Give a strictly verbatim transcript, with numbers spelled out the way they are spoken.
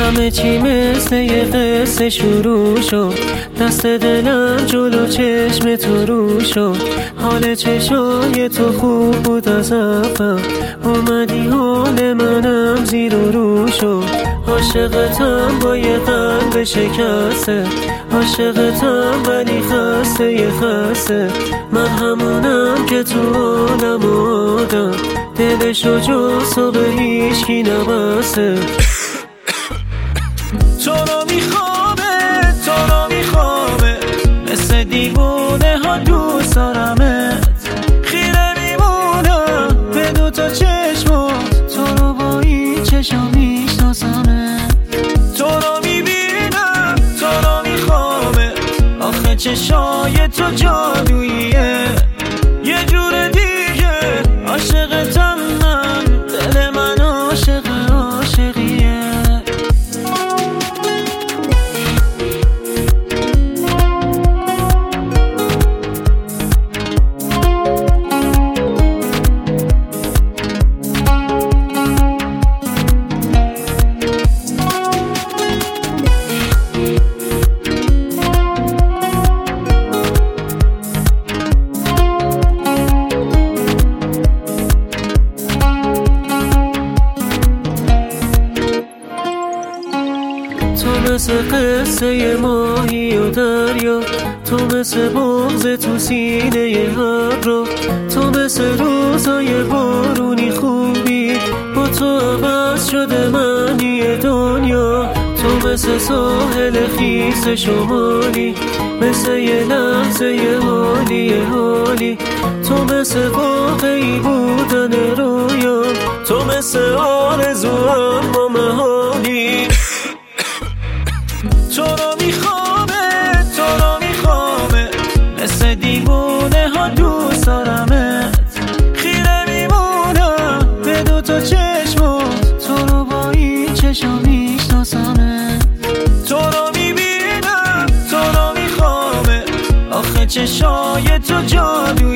همه چی مثل یه قصه شروع شد، دست دلم جلو چشم تو رو شد. حال چشای تو خوب بود از اول، اومدی حال منم زیر و رو شد. عاشقتم با یه قلب شکسته، عاشقتم ولی خسته یه خسته. من همونم که تو عالم آدم، دلشو جز و به هیچکی نبسته. تو رو میخوامه، تو رو میخوامه، مثل دیوونه ها دوست دارمت. خیره میمونم به دو تا چشمات، تو رو با این چشم میشناسمت. تو رو میبینم، تو رو میخوامه، آخه چشای تو جادوییه. یه جور دیگه عاشقتم من، دل من عاشق عاشقیه. تو مثل قصه ماهی و دریا، تو مثل بغض تو سینه هر رو. تو مثل روزای بارونی خوبی، با تو عوض شده معنی دنیا. تو مثل ساحل خیس شمالی، مثل یه لحظه یه حالی حالی. تو مثل واقعی بودن رویا، تو مثل آرزو اما محالی. تو رو میخوامه، تو رو میخوامه، مثل دیوونه ها دوست دارمت. خیره میمونم به دو تا چشمات، تو رو با این چشم میشناسمت. تو رو میبینم، تو رو میخوامه، آخه چشای تو جادو